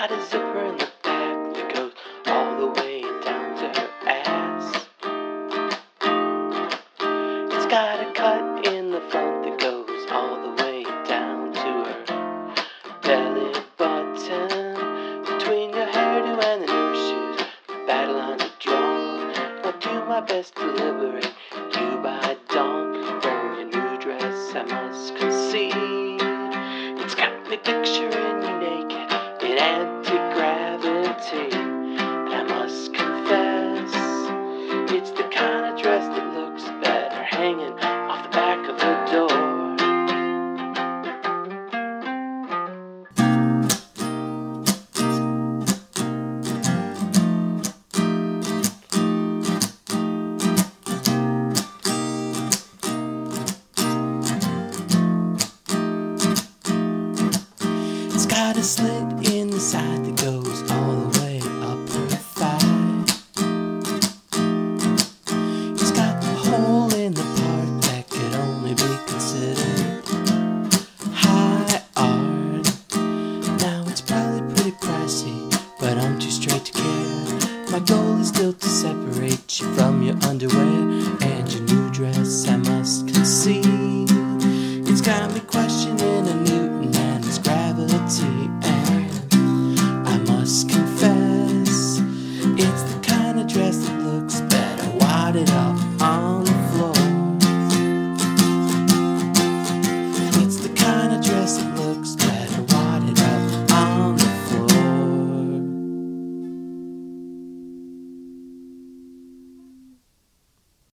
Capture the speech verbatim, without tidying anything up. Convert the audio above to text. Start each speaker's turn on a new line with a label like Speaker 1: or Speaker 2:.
Speaker 1: got a zipper in the back that goes all the way down to her ass. It's got a cut in the front that goes all the way down to her belly button. Between your hairdo and the new shoes, the battle on the drum. I'll do my best to liberate you by dawn. Wearing your new dress, I must